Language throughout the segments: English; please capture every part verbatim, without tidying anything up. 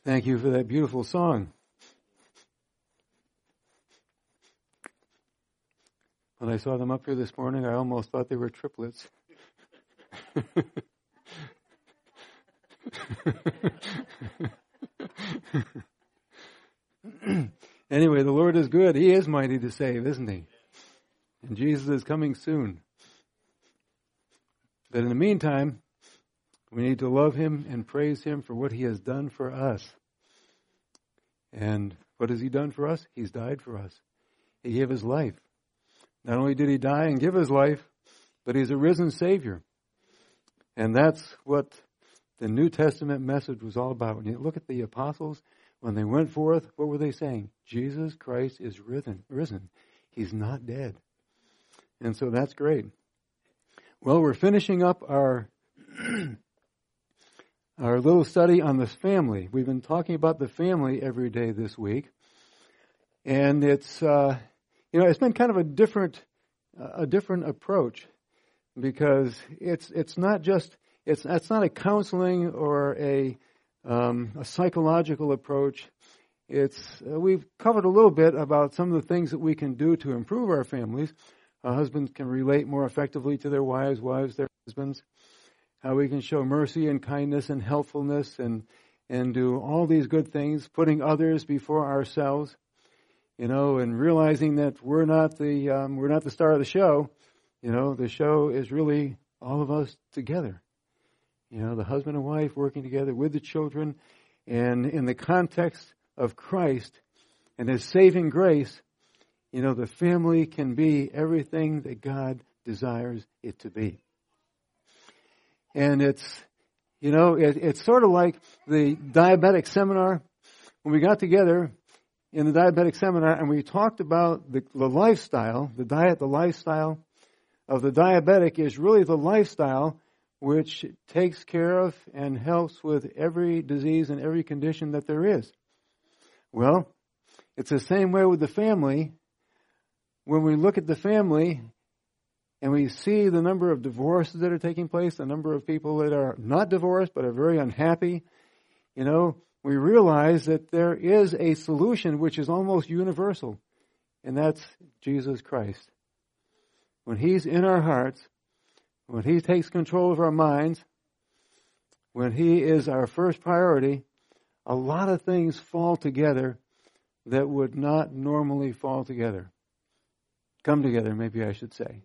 Thank you for that beautiful song. When I saw them up here this morning, I almost thought they were triplets. Anyway, the Lord is good. He is mighty to save, isn't He? And Jesus is coming soon. But in the meantime, we need to love Him and praise Him for what He has done for us. And what has He done for us? He's died for us. He gave His life. Not only did He die and give His life, but He's a risen Savior. And that's what the New Testament message was all about. When you look at the apostles, when they went forth, what were they saying? Jesus Christ is risen. risen. He's not dead. And so that's great. Well, we're finishing up our our little study on this family. We've been talking about the family every day this week. And it's, uh, you know, it's been kind of a different, a different approach because it's, it's not just, it's, it's not a counseling or a, um, a psychological approach. It's, uh, we've covered a little bit about some of the things that we can do to improve our families. Uh, husbands can relate more effectively to their wives, wives their husbands. How we can show mercy and kindness and helpfulness and and do all these good things, putting others before ourselves, you know, and realizing that we're not the um, we're not the star of the show. You know, the show is really all of us together. You know, the husband and wife working together with the children, and in the context of Christ and His saving grace, you know, the family can be everything that God desires it to be. And it's, you know, it, it's sort of like the diabetic seminar. When we got together in the diabetic seminar and we talked about the, the lifestyle, the diet, the lifestyle of the diabetic is really the lifestyle which takes care of and helps with every disease and every condition that there is. Well, it's the same way with the family. When we look at the family and we see the number of divorces that are taking place, the number of people that are not divorced but are very unhappy, you know, we realize that there is a solution which is almost universal, and that's Jesus Christ. When He's in our hearts, when He takes control of our minds, when He is our first priority, a lot of things fall together that would not normally fall together. Come together, maybe I should say.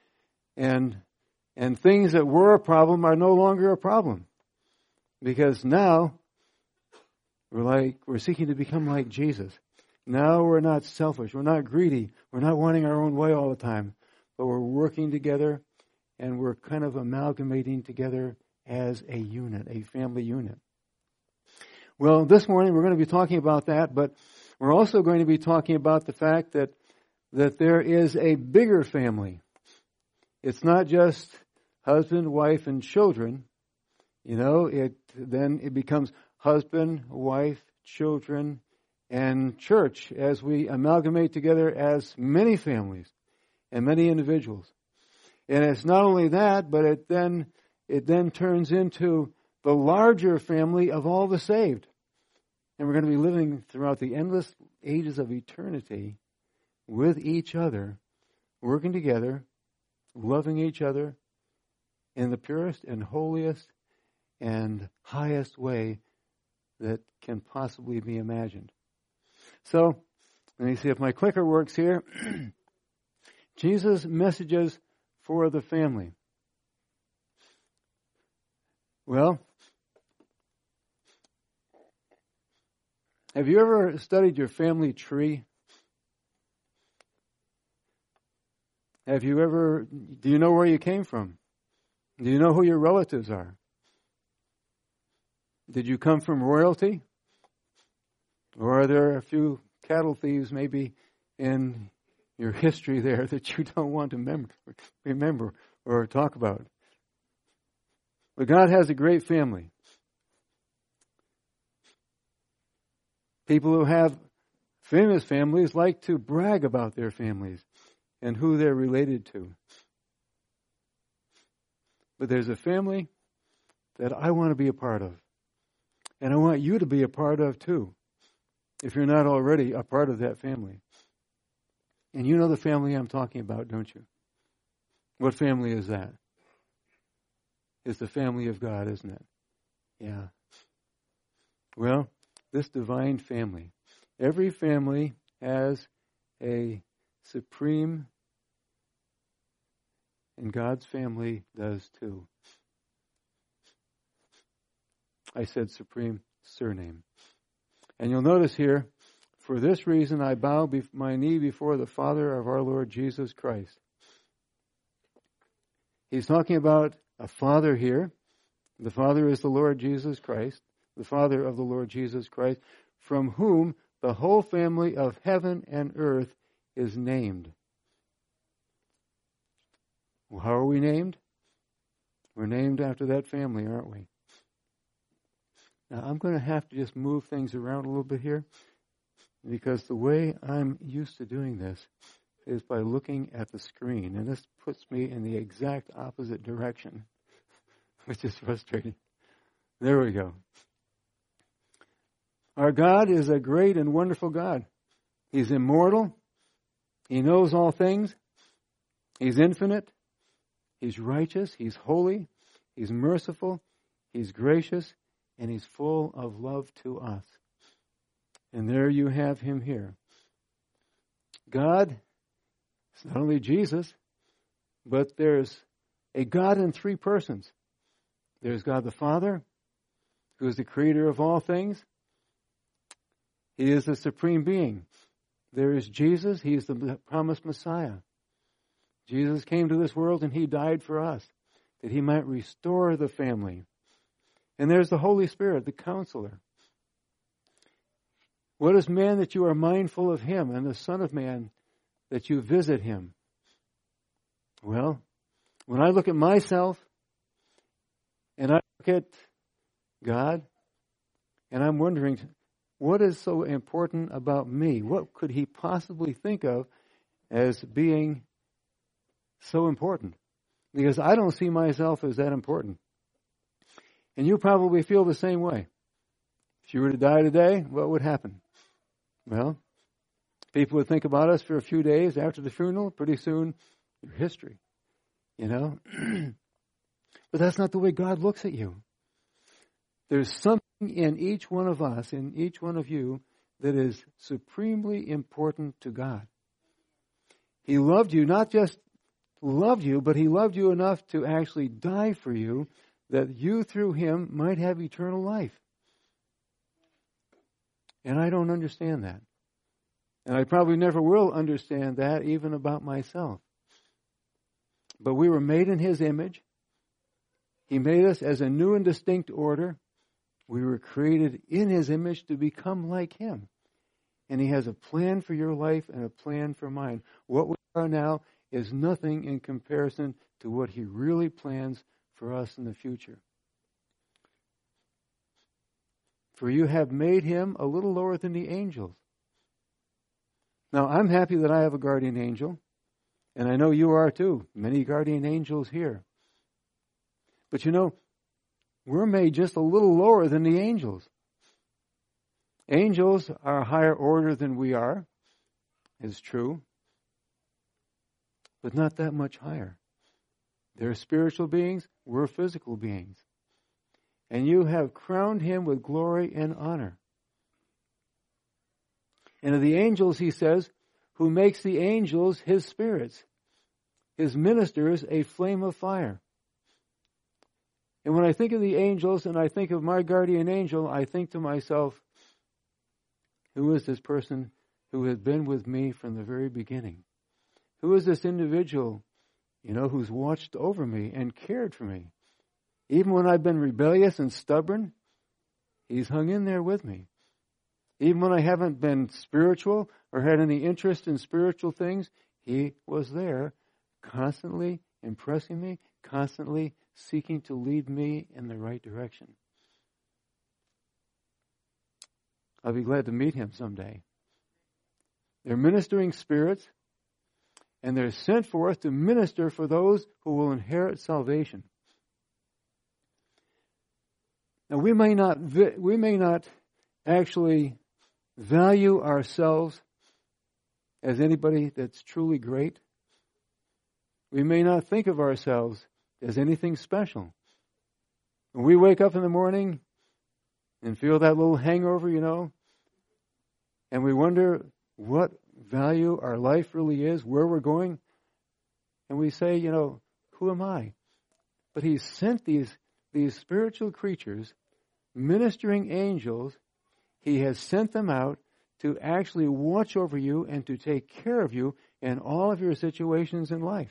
And and things that were a problem are no longer a problem. Because now we're like we're seeking to become like Jesus. Now we're not selfish, we're not greedy, we're not wanting our own way all the time, but we're working together and we're kind of amalgamating together as a unit, a family unit. Well, this morning we're going to be talking about that, but we're also going to be talking about the fact that that there is a bigger family. It's not just husband, wife, and children. You know, it then it becomes husband, wife, children, and church as we amalgamate together as many families and many individuals. And it's not only that, but it then it then turns into the larger family of all the saved. And we're going to be living throughout the endless ages of eternity with each other, working together, loving each other in the purest and holiest and highest way that can possibly be imagined. So, let me see if my clicker works here. Jesus' messages for the family. Well, have you ever studied your family tree? Have you ever, do you know where you came from? Do you know who your relatives are? Did you come from royalty? Or are there a few cattle thieves maybe in your history there that you don't want to remember, remember or talk about? But God has a great family. People who have famous families like to brag about their families and who they're related to. But there's a family that I want to be a part of. And I want you to be a part of too, if you're not already a part of that family. And you know the family I'm talking about, don't you? What family is that? It's the family of God, isn't it? Yeah. Well, this divine family. Every family has a supreme, and God's family does too. I said supreme surname. And you'll notice here, for this reason I bow my knee before the Father of our Lord Jesus Christ. He's talking about a father here. The Father is the Lord Jesus Christ, the Father of the Lord Jesus Christ, from whom the whole family of heaven and earth is named. Well, how are we named? We're named after that family, aren't we? Now, I'm going to have to just move things around a little bit here, because the way I'm used to doing this is by looking at the screen, and this puts me in the exact opposite direction, which is frustrating. There we go. Our God is a great and wonderful God. He's immortal. He knows all things. He's infinite. He's righteous. He's holy. He's merciful. He's gracious. And He's full of love to us. And there you have Him here. God is not only Jesus, but there's a God in three persons. There's God the Father, who is the creator of all things. He is the supreme being. There is Jesus. He is the promised Messiah. Jesus came to this world and He died for us, that He might restore the family. And there's the Holy Spirit, the Counselor. What is man that you are mindful of Him, and the Son of Man that you visit Him? Well, when I look at myself, and I look at God, and I'm wondering, what is so important about me? What could He possibly think of as being so important? Because I don't see myself as that important. And you probably feel the same way. If you were to die today, what would happen? Well, people would think about us for a few days after the funeral. Pretty soon, you're history. You know? But that's not the way God looks at you. There's something in each one of us, in each one of you, that is supremely important to God. He loved you, not just loved you, but He loved you enough to actually die for you, that you through Him might have eternal life. And I don't understand that. And I probably never will understand that even about myself. But we were made in His image. He made us as a new and distinct order. We were created in His image to become like Him. And He has a plan for your life and a plan for mine. What we are now is nothing in comparison to what He really plans for us in the future. For you have made Him a little lower than the angels. Now, I'm happy that I have a guardian angel, and I know you are too. Many guardian angels here. But you know, we're made just a little lower than the angels. Angels are a higher order than we are, is true, but not that much higher. They're spiritual beings, we're physical beings. And you have crowned Him with glory and honor. And of the angels, He says, who makes the angels His spirits, His ministers a flame of fire. And when I think of the angels and I think of my guardian angel, I think to myself, who is this person who has been with me from the very beginning? Who is this individual, you know, who's watched over me and cared for me? Even when I've been rebellious and stubborn, He's hung in there with me. Even when I haven't been spiritual or had any interest in spiritual things, He was there, constantly impressing me, constantly seeking to lead me in the right direction. I'll be glad to meet Him someday. They're ministering spirits, and they're sent forth to minister for those who will inherit salvation. Now we may not vi- we may not actually value ourselves as anybody that's truly great. We may not think of ourselves as anything special. When we wake up in the morning and feel that little hangover, you know, and we wonder what value our life really is, where we're going, and we say, you know, who am I? But He sent these, these spiritual creatures, ministering angels. He has sent them out to actually watch over you and to take care of you in all of your situations in life.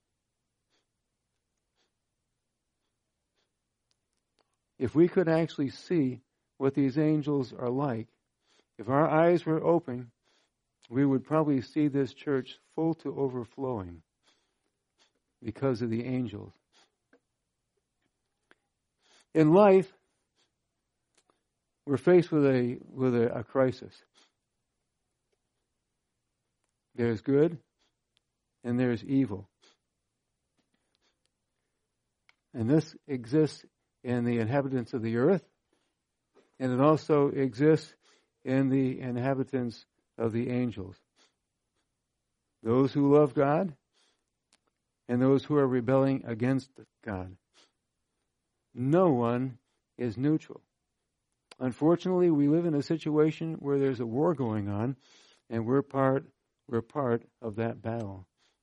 If we could actually see what these angels are like, if our eyes were open, we would probably see this church full to overflowing because of the angels. In life, we're faced with a with a, a crisis. There's good and there's evil. And this exists in the inhabitants of the earth, and it also exists in the inhabitants of the angels. Those who love God and those who are rebelling against God. No one is neutral. Unfortunately, we live in a situation where there's a war going on, and we're part we're part of that battle.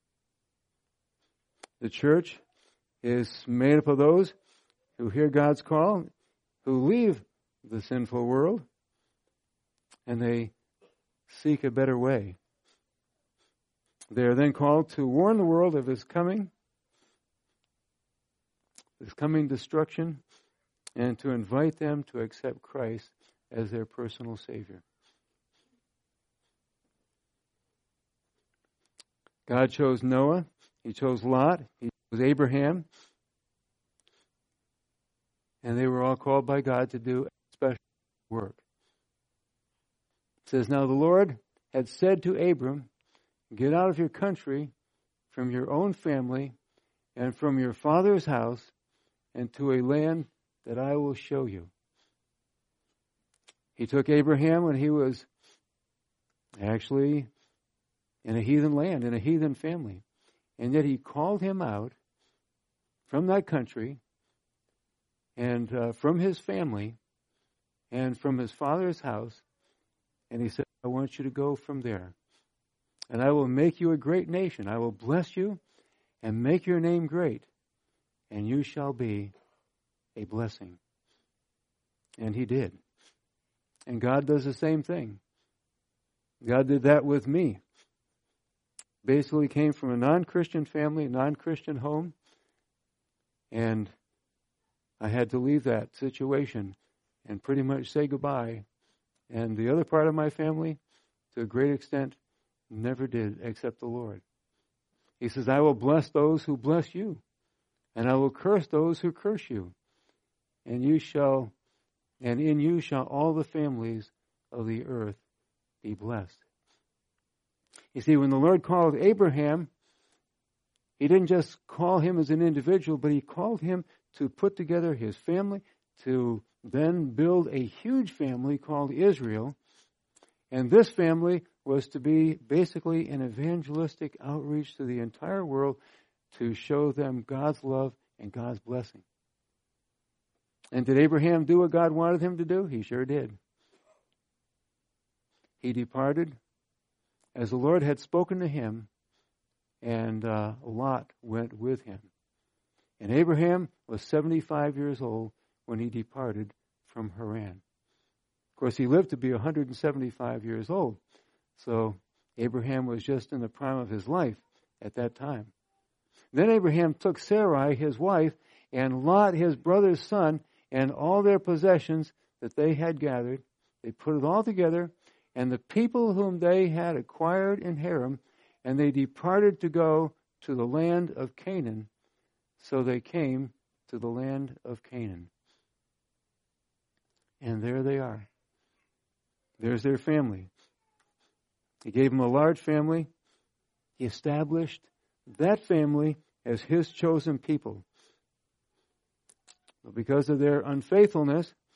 The church is made up of those who hear God's call, who leave the sinful world, and they seek a better way. They are then called to warn the world of His coming, His coming destruction, and to invite them to accept Christ as their personal Savior. God chose Noah. He chose Lot. He chose Abraham. And they were all called by God to do special work. It says, now the Lord had said to Abram, get out of your country, from your own family, and from your father's house, and to a land that I will show you. He took Abraham when he was actually in a heathen land, in a heathen family. And yet He called him out from that country and uh, from his family and from his father's house. And He said, I want you to go from there. And I will make you a great nation. I will bless you and make your name great. And you shall be a blessing. And He did. And God does the same thing. God did that with me. Basically came from a non-Christian family, a non-Christian home. And I had to leave that situation and pretty much say goodbye. And the other part of my family, to a great extent, never did except the Lord. He says, I will bless those who bless you, and I will curse those who curse you. And you shall, and in you shall all the families of the earth be blessed. You see, when the Lord called Abraham, He didn't just call him as an individual, but He called him to put together his family, to then build a huge family called Israel. And this family was to be basically an evangelistic outreach to the entire world to show them God's love and God's blessing. And did Abraham do what God wanted him to do? He sure did. He departed as the Lord had spoken to him, and uh, Lot went with him. And Abraham was seventy-five years old when he departed from Haran. Of course, he lived to be one hundred seventy-five years old. So Abraham was just in the prime of his life at that time. Then Abraham took Sarai, his wife, and Lot, his brother's son, and all their possessions that they had gathered. They put it all together, and the people whom they had acquired in Haran, and they departed to go to the land of Canaan. So they came to the land of Canaan. And there they are. There's their family. He gave them a large family. He established that family as His chosen people. But because of their unfaithfulness,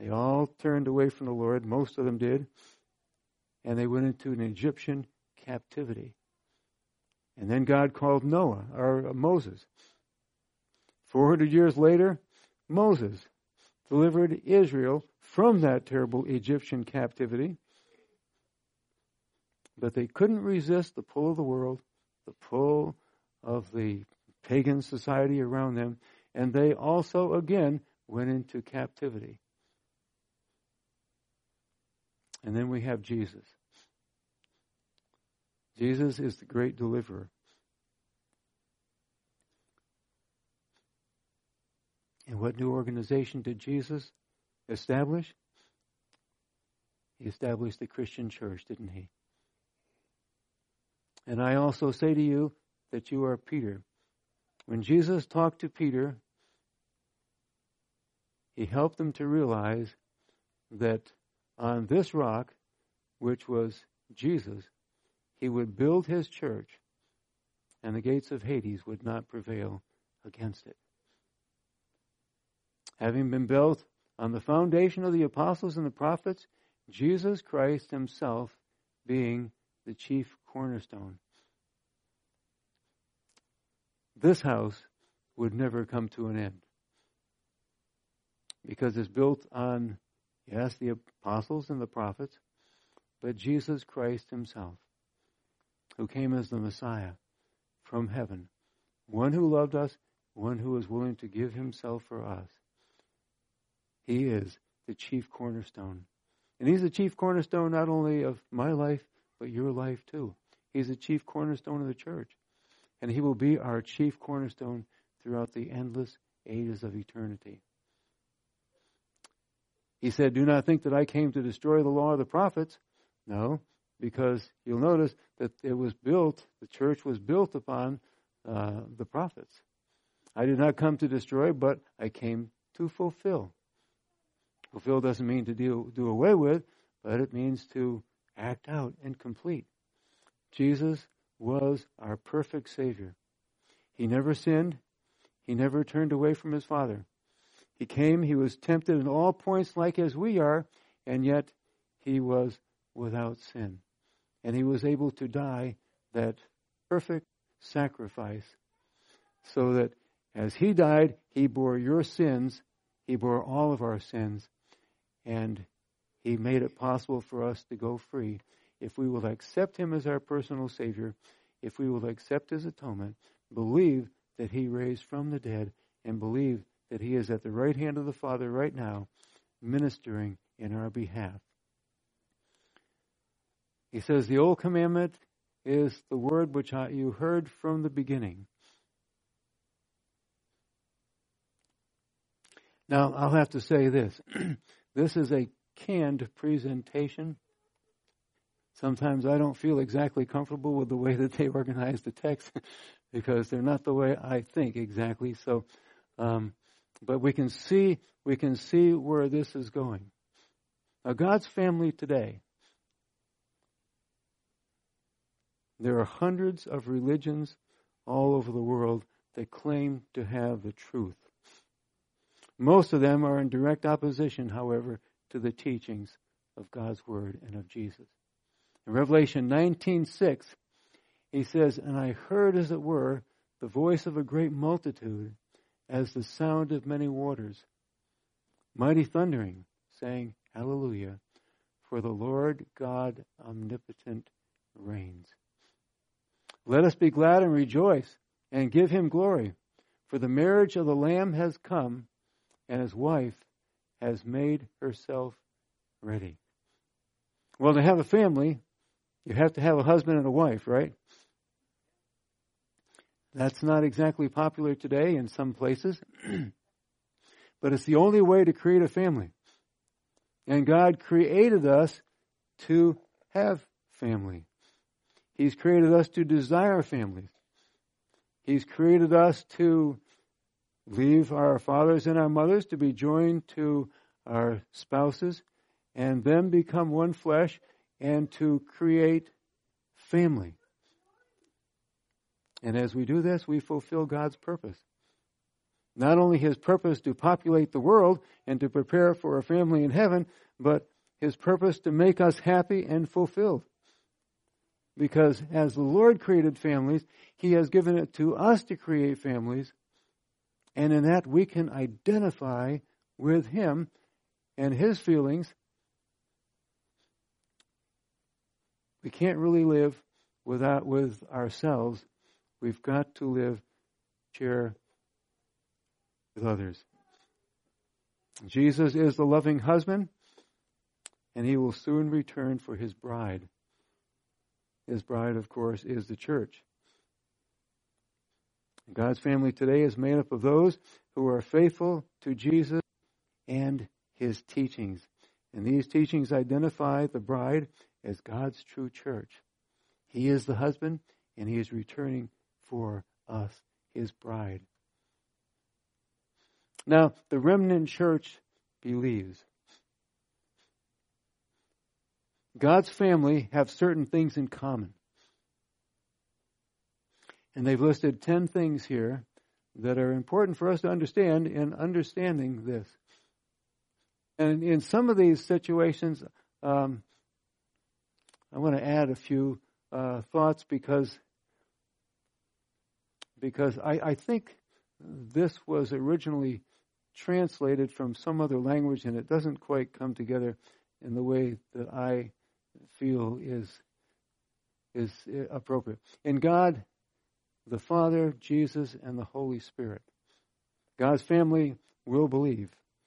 They all turned away from the Lord. Most of them did. And they went into an Egyptian captivity. And then God called Noah, or Moses. four hundred years later, Moses delivered Israel from that terrible Egyptian captivity. But they couldn't resist the pull of the world, the pull of the pagan society around them, and they also, again, went into captivity. And then we have Jesus. Jesus is the great deliverer. And what new organization did Jesus establish? He established the Christian church, didn't he? And I also say to you that you are Peter. When Jesus talked to Peter, he helped them to realize that on this rock, which was Jesus, he would build his church, and the gates of Hades would not prevail against it. Having been built on the foundation of the apostles and the prophets, Jesus Christ himself being the chief cornerstone. This house would never come to an end because it's built on, yes, the apostles and the prophets, but Jesus Christ himself, who came as the Messiah from heaven, one who loved us, one who was willing to give himself for us. He is the chief cornerstone. And he's the chief cornerstone not only of my life, but your life too. He's the chief cornerstone of the church. And he will be our chief cornerstone throughout the endless ages of eternity. He said, do not think that I came to destroy the law of the prophets. No, because you'll notice that it was built, the church was built upon uh, the prophets. I did not come to destroy, but I came to fulfill. Fulfill doesn't mean to do, do away with, but it means to act out and complete. Jesus was our perfect Savior. He never sinned. He never turned away from his Father. He came, he was tempted in all points like as we are, and yet he was without sin. And he was able to die that perfect sacrifice so that as he died, he bore your sins, he bore all of our sins, and he made it possible for us to go free if we will accept him as our personal Savior, if we will accept his atonement, believe that he raised from the dead, and believe that he is at the right hand of the Father right now, ministering in our behalf. He says, the old commandment is the word which you heard from the beginning. Now, I'll have to say this. This is a canned presentation. Sometimes I don't feel exactly comfortable with the way that they organize the text because they're not the way I think exactly. So, um, but we can see we can see where this is going. Now, God's family today. There are hundreds of religions all over the world that claim to have the truth. Most of them are in direct opposition, however, to the teachings of God's Word and of Jesus. In Revelation nineteen six, he says, and I heard, as it were, the voice of a great multitude, as the sound of many waters, mighty thundering, saying, Hallelujah, for the Lord God omnipotent reigns. Let us be glad and rejoice, and give him glory, for the marriage of the Lamb has come, and his wife has made herself ready. Well, to have a family, you have to have a husband and a wife, right? That's not exactly popular today in some places, but it's the only way to create a family. And God created us to have family. He's created us to desire families. He's created us to leave our fathers and our mothers, to be joined to our spouses, and then become one flesh, and to create family. And as we do this, we fulfill God's purpose. Not only his purpose to populate the world and to prepare for a family in heaven, but his purpose to make us happy and fulfilled. Because as the Lord created families, he has given it to us to create families, and in that we can identify with him and his feelings. We can't really live without with ourselves. We've got to live, share with others. Jesus is the loving husband, and he will soon return for his bride. His bride, of course, is the church. God's family today is made up of those who are faithful to Jesus and his teachings. And these teachings identify the bride as God's true church. He is the husband, and he is returning for us, his bride. Now, the remnant church believes. God's family have certain things in common. And they've listed ten things here that are important for us to understand in understanding this. And in some of these situations, um, I want to add a few uh, thoughts because because I, I think this was originally translated from some other language, and it doesn't quite come together in the way that I feel is is appropriate. In God, the Father, Jesus, and the Holy Spirit, God's family will believe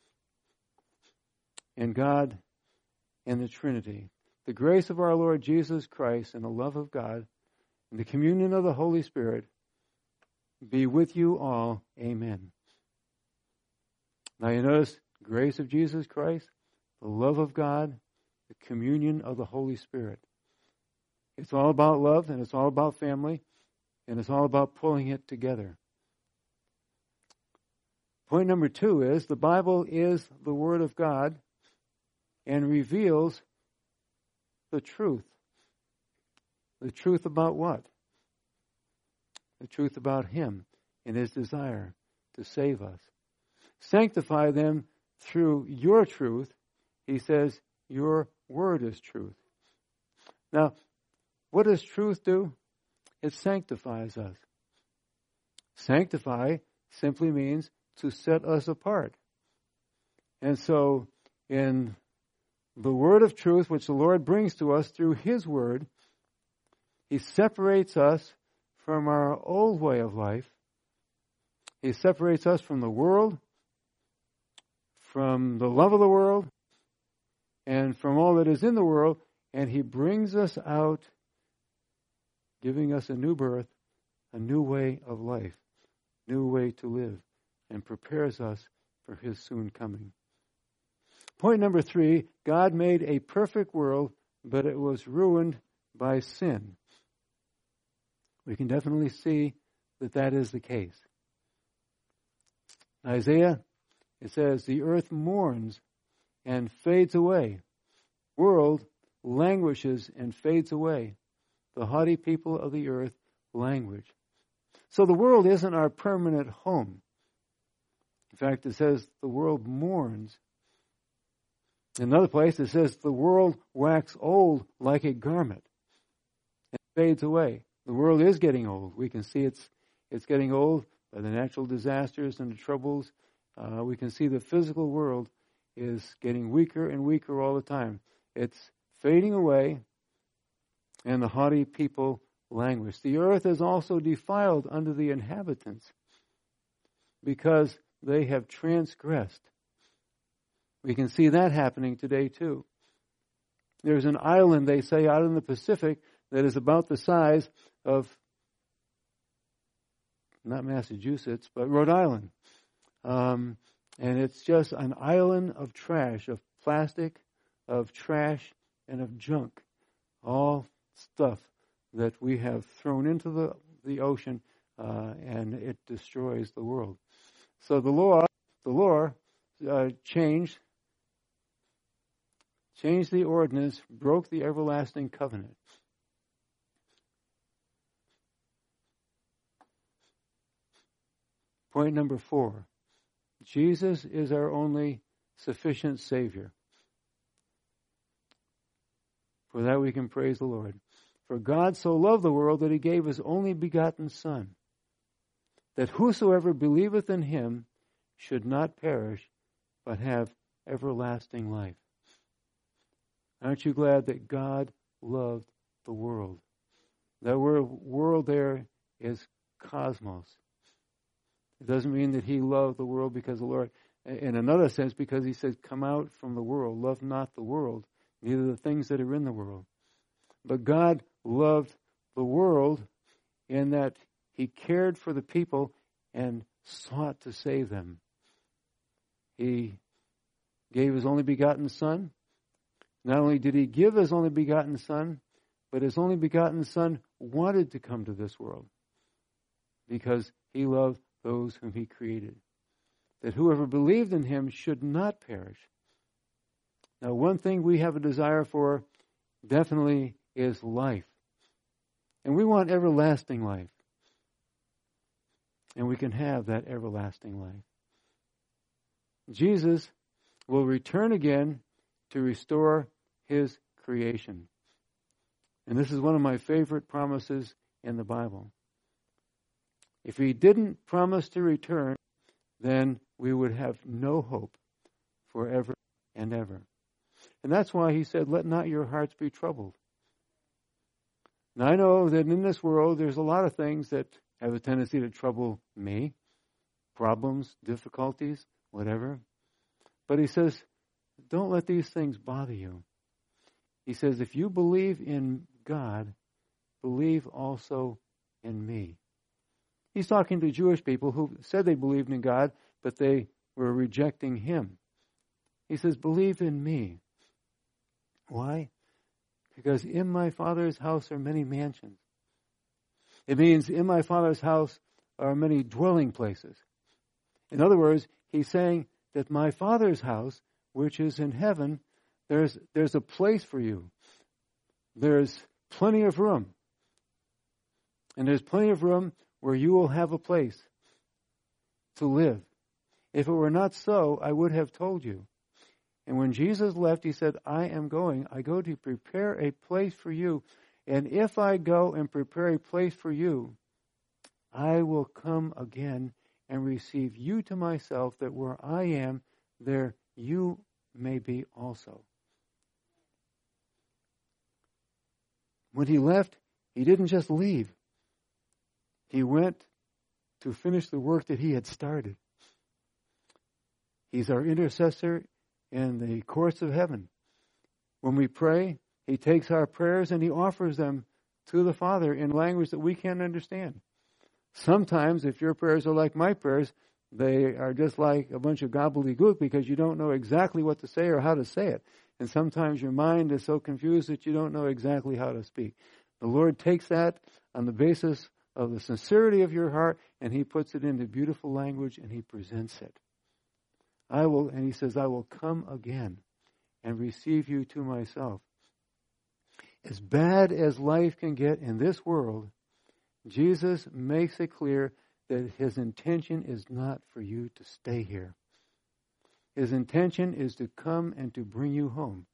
in God and the Trinity. The grace of our Lord Jesus Christ and the love of God and the communion of the Holy Spirit be with you all. Amen. Now you notice, grace of Jesus Christ, the love of God, the communion of the Holy Spirit. It's all about love, and it's all about family, and it's all about pulling it together. Point number two is the Bible is the Word of God and reveals the truth. The truth about what? The truth about Him and His desire to save us. Sanctify them through your truth. He says, your word is truth. Now, what does truth do? It sanctifies us. Sanctify simply means to set us apart. And so, in the word of truth, which the Lord brings to us through His word, He separates us from our old way of life. He separates us from the world, from the love of the world, and from all that is in the world, and He brings us out, giving us a new birth, a new way of life, new way to live, and prepares us for His soon coming. Point number three, God made a perfect world, but it was ruined by sin. We can definitely see that that is the case. Isaiah, it says, the earth mourns and fades away. World languishes and fades away. The haughty people of the earth languish. So the world isn't our permanent home. In fact, it says the world mourns. In another place, it says the world wax old like a garment and fades away. The world is getting old. We can see it's it's getting old by the natural disasters and the troubles. Uh, we can see the physical world is getting weaker and weaker all the time. It's fading away, and the haughty people languish. The earth is also defiled under the inhabitants because they have transgressed. We can see that happening today too. There's an island, they say, out in the Pacific that is about the size of, not Massachusetts, but Rhode Island. Um, and it's just an island of trash, of plastic, of trash, and of junk. All stuff that we have thrown into the, the ocean, uh, and it destroys the world. So the law, the law uh, changed, changed the ordinance, broke the everlasting covenant. Point number four. Jesus is our only sufficient Savior. For that we can praise the Lord. For God so loved the world that he gave his only begotten Son, that whosoever believeth in him should not perish, but have everlasting life. Aren't you glad that God loved the world? That word world there is cosmos. It doesn't mean that he loved the world because the Lord, in another sense, because he said, come out from the world, love not the world, neither the things that are in the world. But God loved the world in that he cared for the people and sought to save them. He gave his only begotten Son. Not only did he give his only begotten Son, but his only begotten Son wanted to come to this world because he loved those whom he created. That whoever believed in him should not perish. Now, one thing we have a desire for definitely is life. And we want everlasting life. And we can have that everlasting life. Jesus will return again to restore his creation. And this is one of my favorite promises in the Bible. If he didn't promise to return, then we would have no hope forever and ever. And that's why he said, let not your hearts be troubled. Now I know that in this world there's a lot of things that have a tendency to trouble me. Problems, difficulties, whatever. But he says, don't let these things bother you. He says, if you believe in God, believe also in me. He's talking to Jewish people who said they believed in God, but they were rejecting him. He says, believe in me. Why? Because in my Father's house are many mansions. It means in my Father's house are many dwelling places. In other words, he's saying that my Father's house, which is in heaven, there's there's a place for you. There's plenty of room. And there's plenty of room where you will have a place to live. If it were not so, I would have told you. And when Jesus left, he said, I am going. I go to prepare a place for you. And if I go and prepare a place for you, I will come again and receive you to myself, that where I am, there you may be also. When he left, he didn't just leave. He went to finish the work that he had started. He's our intercessor in the courts of heaven. When we pray, he takes our prayers and he offers them to the Father in language that we can't understand. Sometimes, if your prayers are like my prayers, they are just like a bunch of gobbledygook because you don't know exactly what to say or how to say it. And sometimes your mind is so confused that you don't know exactly how to speak. The Lord takes that on the basis of the sincerity of your heart, and he puts it into beautiful language and he presents it. I will, and he says, I will come again and receive you to myself. As bad as life can get in this world, Jesus makes it clear that his intention is not for you to stay here. His intention is to come and to bring you home.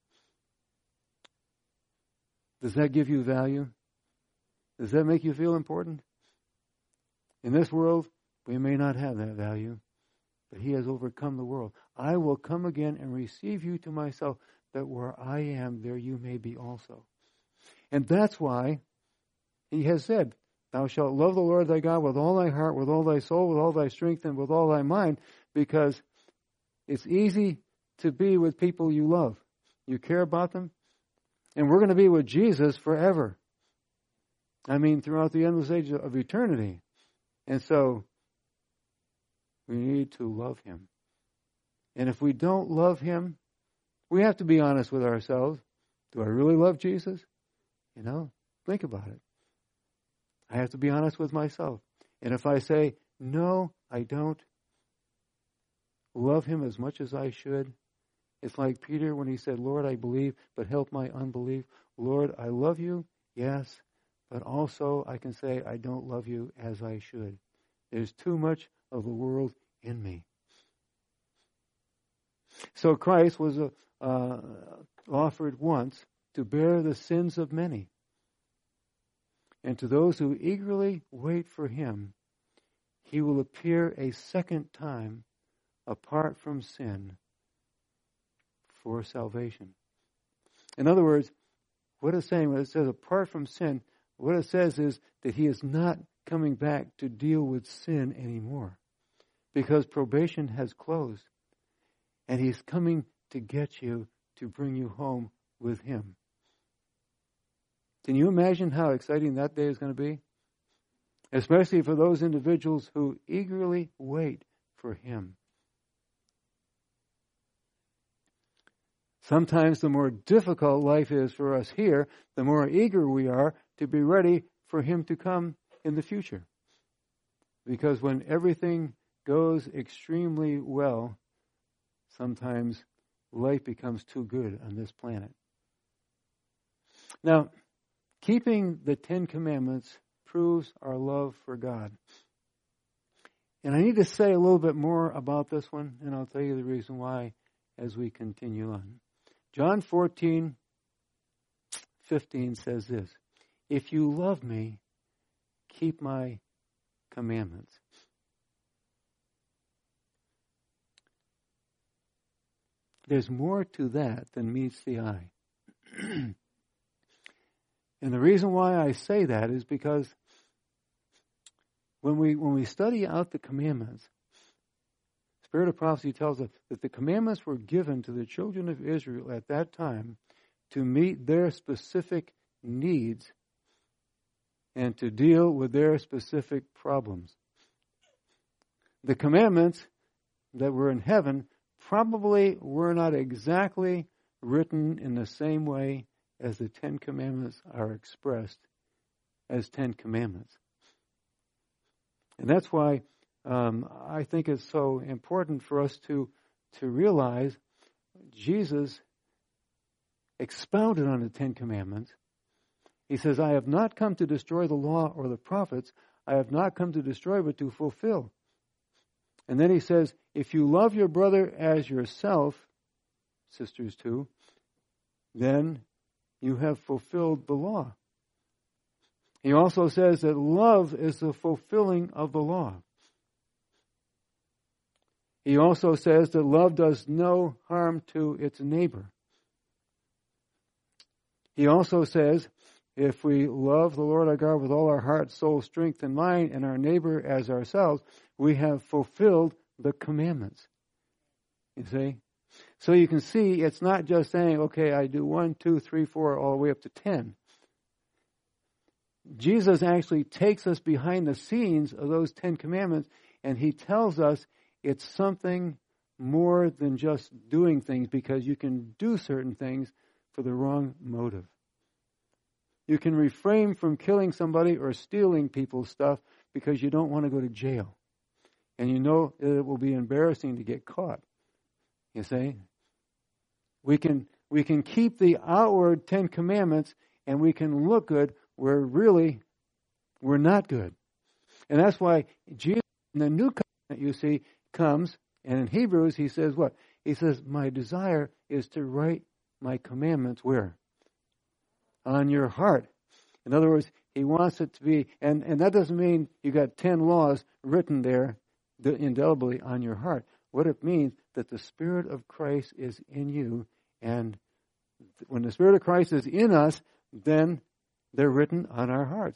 Does that give you value? Does that make you feel important? In this world, we may not have that value, but he has overcome the world. I will come again and receive you to myself, that where I am, there you may be also. And that's why he has said, thou shalt love the Lord thy God with all thy heart, with all thy soul, with all thy strength, and with all thy mind, because it's easy to be with people you love. You care about them. And we're going to be with Jesus forever. I mean, throughout the endless age of eternity. And so, we need to love him. And if we don't love him, we have to be honest with ourselves. Do I really love Jesus? You know, think about it. I have to be honest with myself. And if I say, no, I don't love him as much as I should, it's like Peter when he said, Lord, I believe, but help my unbelief. Lord, I love you, yes, but also I can say I don't love you as I should. There's too much of the world in me. So Christ was uh, offered once to bear the sins of many. And to those who eagerly wait for him, he will appear a second time apart from sin for salvation. In other words, what it's saying, when it says apart from sin, what it says is that he is not coming back to deal with sin anymore, because probation has closed, and he's coming to get you, to bring you home with him. Can you imagine how exciting that day is going to be? Especially for those individuals who eagerly wait for him. Sometimes the more difficult life is for us here, the more eager we are to be ready for him to come in the future. Because when everything goes extremely well, sometimes life becomes too good on this planet. Now, keeping the Ten Commandments proves our love for God. And I need to say a little bit more about this one, and I'll tell you the reason why as we continue on. John fourteen fifteen says this, "If you love me, keep my commandments." There's more to that than meets the eye. And the reason why I say that is because when we when we study out the commandments, Spirit of Prophecy tells us that the commandments were given to the children of Israel at that time to meet their specific needs and to deal with their specific problems. The commandments that were in heaven probably were not exactly written in the same way as the Ten Commandments are expressed as Ten Commandments. And that's why um, I think it's so important for us to, to realize Jesus expounded on the Ten Commandments. He says, "I have not come to destroy the law or the prophets. I have not come to destroy, but to fulfill." And then he says, "If you love your brother as yourself," sisters too, "then you have fulfilled the law." He also says that love is the fulfilling of the law. He also says that love does no harm to its neighbor. He also says, if we love the Lord our God with all our heart, soul, strength, and mind, and our neighbor as ourselves, we have fulfilled the commandments. You see? So you can see it's not just saying, okay, I do one, two, three, four, all the way up to ten. Jesus actually takes us behind the scenes of those Ten Commandments, and he tells us it's something more than just doing things, because you can do certain things for the wrong motive. You can refrain from killing somebody or stealing people's stuff because you don't want to go to jail. And you know it will be embarrassing to get caught. You see? We can we can keep the outward Ten Commandments and we can look good where really we're not good. And that's why Jesus in the New Covenant, you see, comes, and in Hebrews he says what? He says, "My desire is to write my commandments" where? On your heart. In other words, he wants it to be, and, and that doesn't mean you got ten laws written there indelibly on your heart. What it means that the Spirit of Christ is in you, and when the Spirit of Christ is in us, then they're written on our hearts.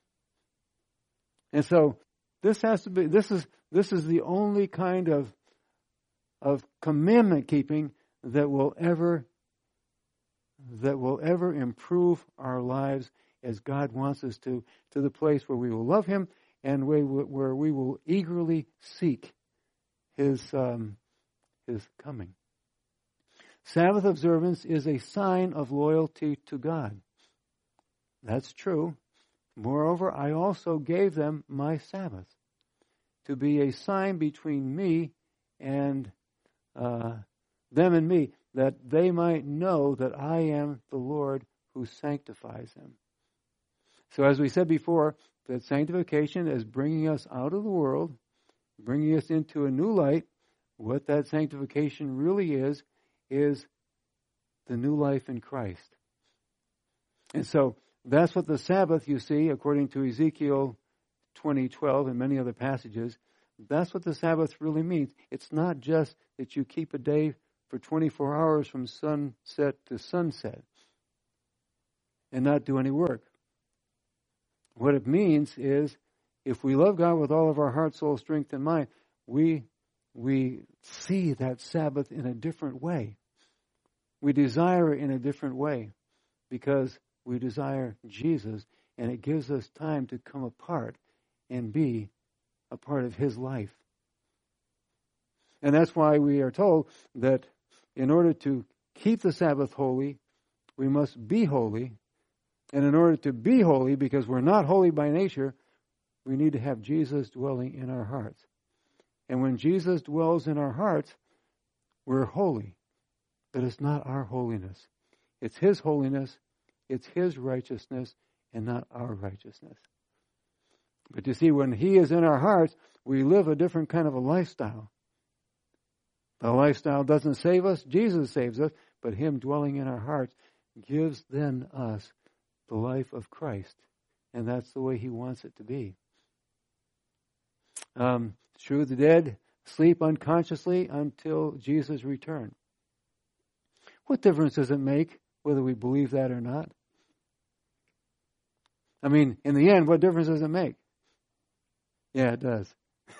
And so this has to be this is this is the only kind of of commandment keeping that will ever that will ever improve our lives as God wants us to, to the place where we will love Him and where we will eagerly seek His um, His coming. Sabbath observance is a sign of loyalty to God. That's true. Moreover, I also gave them my Sabbath to be a sign between me and uh, them and me, that they might know that I am the Lord who sanctifies them. So as we said before, that sanctification is bringing us out of the world, bringing us into a new light what that sanctification really is, is the new life in Christ. And so that's what the Sabbath, you see, according to Ezekiel twenty twelve and many other passages, that's what the Sabbath really means. It's not just that you keep a day for twenty-four hours from sunset to sunset and not do any work. What it means is, if we love God with all of our heart, soul, strength, and mind, we we see that Sabbath in a different way. We desire it in a different way because we desire Jesus, and it gives us time to come apart and be a part of His life. And that's why we are told that in order to keep the Sabbath holy, we must be holy. And in order to be holy, because we're not holy by nature, we need to have Jesus dwelling in our hearts. And when Jesus dwells in our hearts, we're holy. But it's not our holiness. It's His holiness, it's His righteousness, and not our righteousness. But you see, when He is in our hearts, we live a different kind of a lifestyle. The lifestyle doesn't save us, Jesus saves us, but Him dwelling in our hearts gives then us the life of Christ. And that's the way He wants it to be. Um, it's true, the dead sleep unconsciously until Jesus' return. What difference does it make whether we believe that or not? I mean, in the end, what difference does it make? Yeah, it does.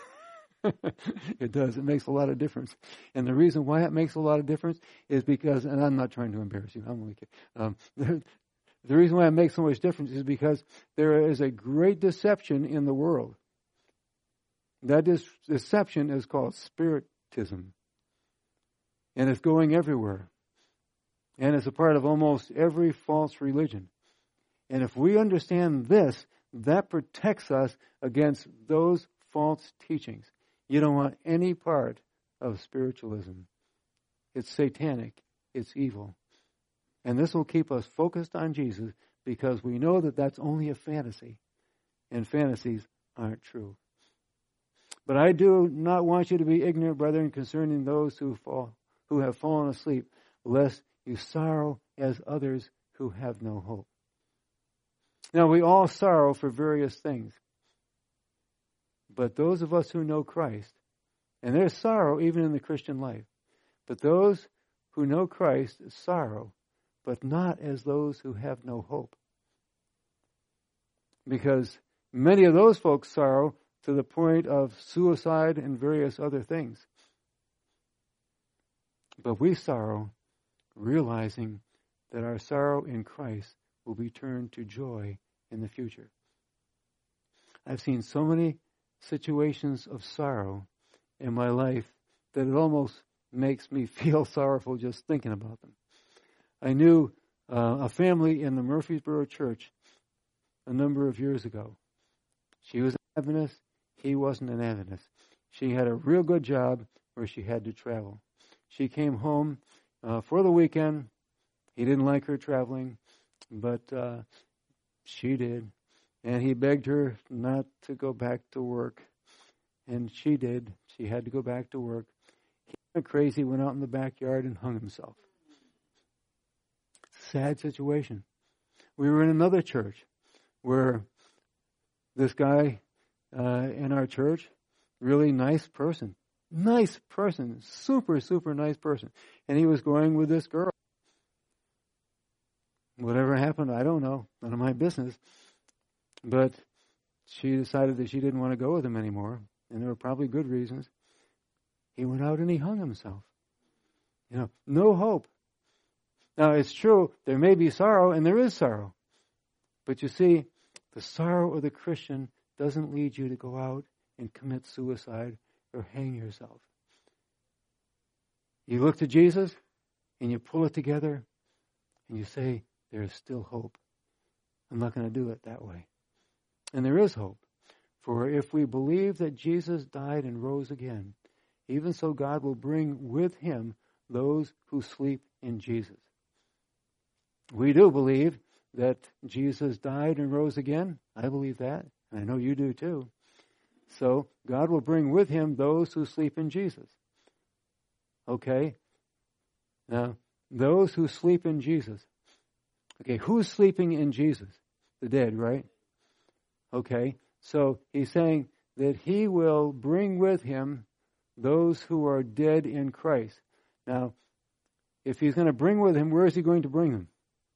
It does. It makes a lot of difference. And the reason why it makes a lot of difference is because, and I'm not trying to embarrass you, I'm only kidding. Um, the, the reason why it makes so much difference is because there is a great deception in the world. That dis- deception is called spiritism. And it's going everywhere. And it's a part of almost every false religion. And if we understand this, that protects us against those false teachings. You don't want any part of spiritualism. It's satanic. It's evil. And this will keep us focused on Jesus because we know that that's only a fantasy. And fantasies aren't true. But I do not want you to be ignorant, brethren, concerning those who fall, who have fallen asleep, lest you sorrow as others who have no hope. Now, we all sorrow for various things. But those of us who know Christ, and there's sorrow even in the Christian life, but those who know Christ sorrow, but not as those who have no hope. Because many of those folks sorrow to the point of suicide and various other things. But we sorrow realizing that our sorrow in Christ will be turned to joy in the future. I've seen so many situations of sorrow in my life that it almost makes me feel sorrowful just thinking about them. I knew uh, a family in the Murfreesboro church a number of years ago. She was an Adventist. He wasn't an Adventist. She had a real good job where she had to travel. She came home uh, for the weekend. He didn't like her traveling, but uh, she did. And he begged her not to go back to work. And she did. She had to go back to work. He went crazy, went out in the backyard and hung himself. Sad situation. We were in another church where this guy uh, in our church, really nice person, nice person, super, super nice person. And he was going with this girl. Whatever happened, I don't know. None of my business. But she decided that she didn't want to go with him anymore. And there were probably good reasons. He went out and he hung himself. You know, no hope. Now, it's true, there may be sorrow, and there is sorrow. But you see, the sorrow of the Christian doesn't lead you to go out and commit suicide or hang yourself. You look to Jesus, and you pull it together, and you say, there is still hope. I'm not going to do it that way. And there is hope. For if we believe that Jesus died and rose again, even so God will bring with him those who sleep in Jesus. We do believe that Jesus died and rose again. I believe that. And I know you do too. So God will bring with him those who sleep in Jesus. Okay? Now, those who sleep in Jesus. Okay, who's sleeping in Jesus? The dead, right? Okay, so he's saying that he will bring with him those who are dead in Christ. Now, if he's going to bring with him, where is he going to bring them?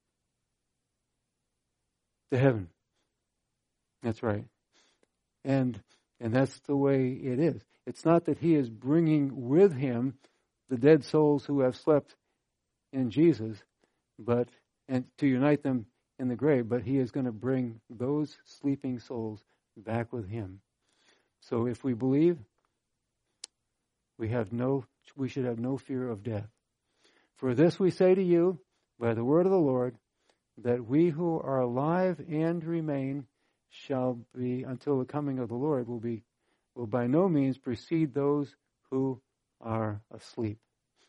To heaven. That's right. And and that's the way it is. It's not that he is bringing with him the dead souls who have slept in Jesus, but and to unite them in the grave, but he is going to bring those sleeping souls back with him. So if we believe, we have no we should have no fear of death. For this we say to you by the word of the Lord, that we who are alive and remain shall be, until the coming of the Lord, will be will by no means precede those who are asleep.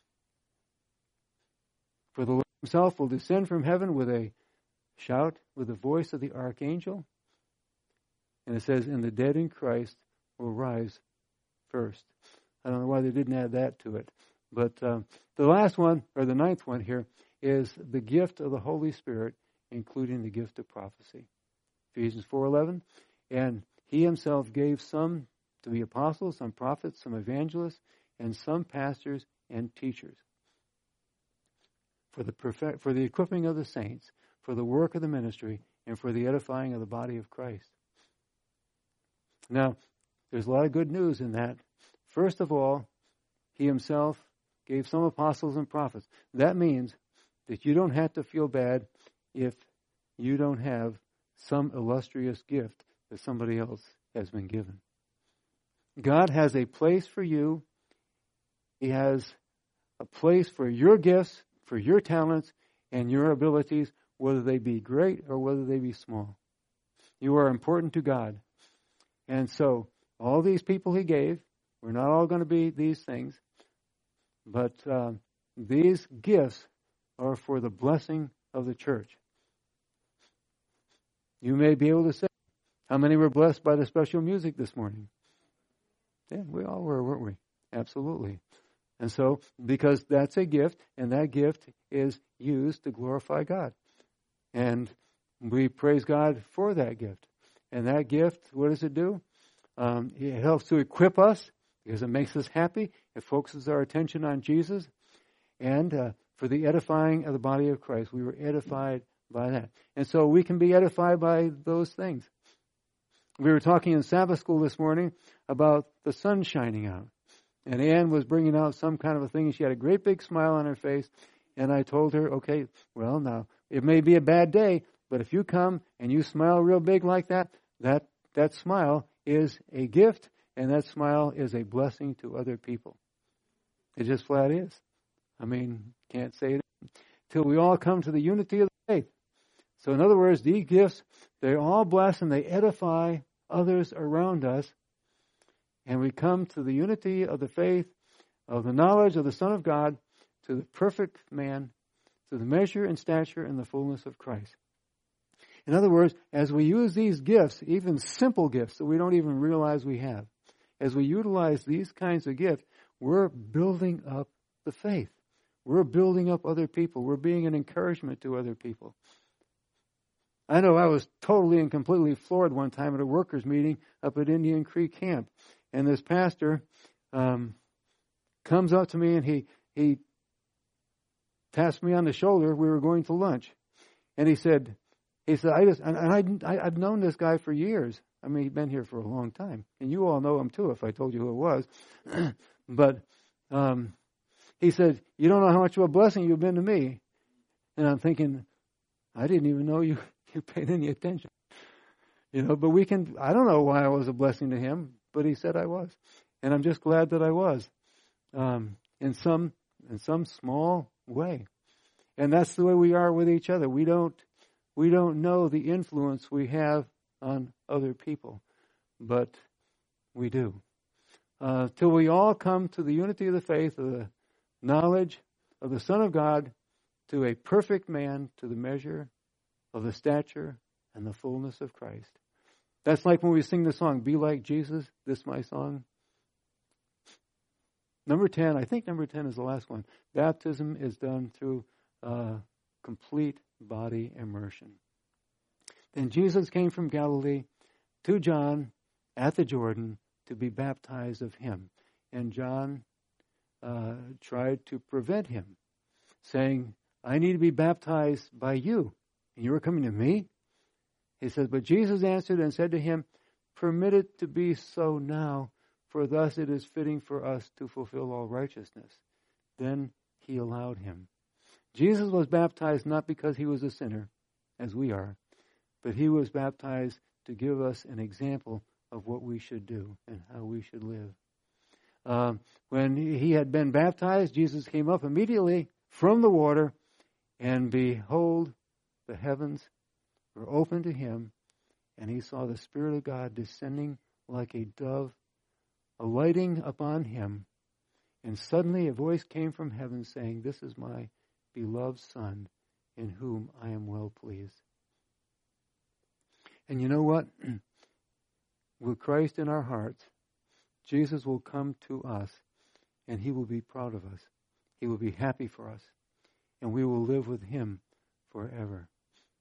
For the Lord himself will descend from heaven with a shout, with the voice of the archangel. And it says, and the dead in Christ will rise first. I don't know why they didn't add that to it. But um, the last one, or the ninth one here, is the gift of the Holy Spirit, including the gift of prophecy. Ephesians four eleven. And he himself gave some to be apostles, some prophets, some evangelists, and some pastors and teachers. For the perfect, for the equipping of the saints, for the work of the ministry, and for the edifying of the body of Christ. Now, there's a lot of good news in that. First of all, he himself gave some apostles and prophets. That means that you don't have to feel bad if you don't have some illustrious gift that somebody else has been given. God has a place for you. He has a place for your gifts, for your talents, and your abilities, whether they be great or whether they be small. You are important to God. And so, all these people he gave, we're not all going to be these things, but uh, these gifts are for the blessing of the church. You may be able to say, how many were blessed by the special music this morning? Yeah, we all were, weren't we? Absolutely. And so, because that's a gift, and that gift is used to glorify God. And we praise God for that gift. And that gift, what does it do? Um, it helps to equip us, because it makes us happy. It focuses our attention on Jesus. And uh, for the edifying of the body of Christ, we were edified by that. And so we can be edified by those things. We were talking in Sabbath school this morning about the sun shining out. And Ann was bringing out some kind of a thing, and she had a great big smile on her face. And I told her, okay, well, now, it may be a bad day, but if you come and you smile real big like that, that, that smile is a gift, and that smile is a blessing to other people. It just flat is. I mean, can't say it till we all come to the unity of the faith. So in other words, these gifts, they all bless and they edify others around us. And we come to the unity of the faith, of the knowledge of the Son of God, to the perfect man, to the measure and stature and the fullness of Christ. In other words, as we use these gifts, even simple gifts that we don't even realize we have, as we utilize these kinds of gifts, we're building up the faith. We're building up other people. We're being an encouragement to other people. I know I was totally and completely floored one time at a workers' meeting up at Indian Creek Camp. And this pastor um, comes up to me and he, he tapped me on the shoulder. We were going to lunch. And he said, he said, I just, and I, I, I've known this guy for years. I mean, he's been here for a long time. And you all know him too, if I told you who it was. But um, he said, you don't know how much of a blessing you've been to me. And I'm thinking, I didn't even know you, you paid any attention. You know, but we can, I don't know why I was a blessing to him, but he said I was. And I'm just glad that I was, um, in some, in some small way. And that's the way we are with each other. We don't, we don't know the influence we have on other people, but we do. Uh, till we all come to the unity of the faith, of the knowledge of the Son of God, to a perfect man, to the measure of the stature and the fullness of Christ. That's like when we sing the song, Be Like Jesus, this my song. Number ten, I think number ten is the last one. Baptism is done through uh, complete body immersion. Then Jesus came from Galilee to John at the Jordan to be baptized of him. And John uh, tried to prevent him, saying, I need to be baptized by you, and you are coming to me? He says, but Jesus answered and said to him, permit it to be so now, for thus it is fitting for us to fulfill all righteousness. Then he allowed him. Jesus was baptized not because he was a sinner, as we are, but he was baptized to give us an example of what we should do and how we should live. Um, when he had been baptized, Jesus came up immediately from the water, and behold, the heavens were opened to him, and he saw the Spirit of God descending like a dove, alighting upon him. And suddenly a voice came from heaven saying, this is my beloved Son, in whom I am well pleased. And you know what? With Christ in our hearts, Jesus will come to us, and he will be proud of us. He will be happy for us, and we will live with him forever.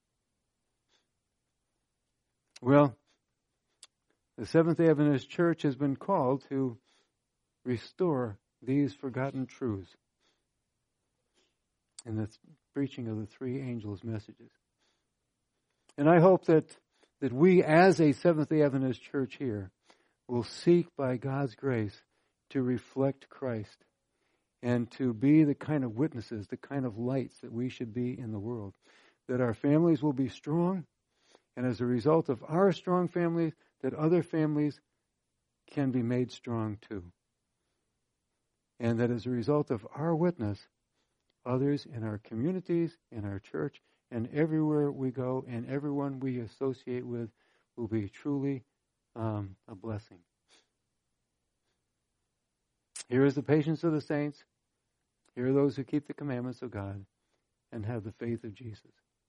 Well, the Seventh-day Adventist Church has been called to restore these forgotten truths in the preaching of the three angels' messages. And I hope that, that we as a Seventh-day Adventist Church here will seek by God's grace to reflect Christ and to be the kind of witnesses, the kind of lights that we should be in the world. That our families will be strong, and as a result of our strong families, that other families can be made strong too. And that as a result of our witness, others in our communities, in our church, and everywhere we go, and everyone we associate with will be truly um, a blessing. Here is the patience of the saints. Here are those who keep the commandments of God and have the faith of Jesus.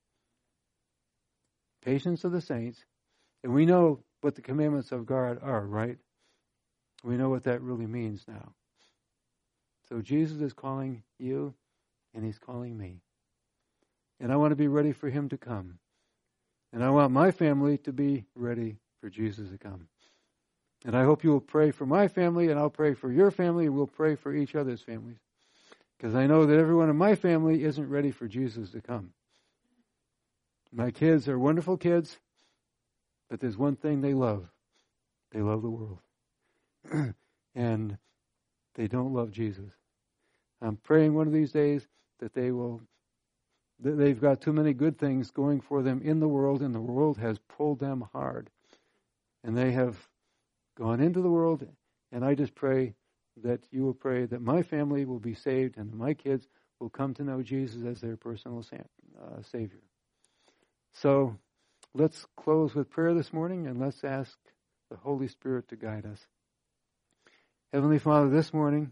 Patience of the saints. And we know what the commandments of God are, right? We know what that really means now. So Jesus is calling you, and he's calling me. And I want to be ready for him to come. And I want my family to be ready for Jesus to come. And I hope you will pray for my family, and I'll pray for your family, and we'll pray for each other's families. Because I know that everyone in my family isn't ready for Jesus to come. My kids are wonderful kids, but there's one thing they love. They love the world. And they don't love Jesus. I'm praying one of these days that they will, that they've got too many good things going for them in the world, and the world has pulled them hard. And they have gone into the world, and I just pray that you will pray that my family will be saved and my kids will come to know Jesus as their personal uh, Savior. So let's close with prayer this morning, and let's ask the Holy Spirit to guide us. Heavenly Father, this morning,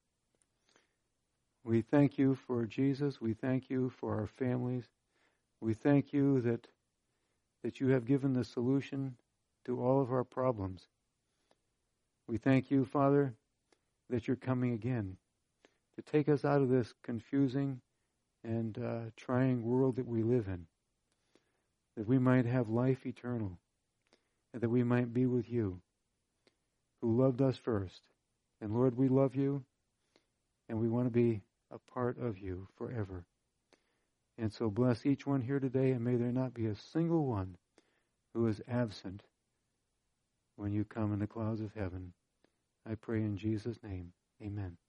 we thank you for Jesus. We thank you for our families. We thank you that that you have given the solution to all of our problems. We thank you, Father, that you're coming again to take us out of this confusing and uh, trying world that we live in, that we might have life eternal, and that we might be with you, who loved us first. And Lord, we love you, and we want to be a part of you forever. And so bless each one here today, and may there not be a single one who is absent when you come in the clouds of heaven. I pray in Jesus' name. Amen.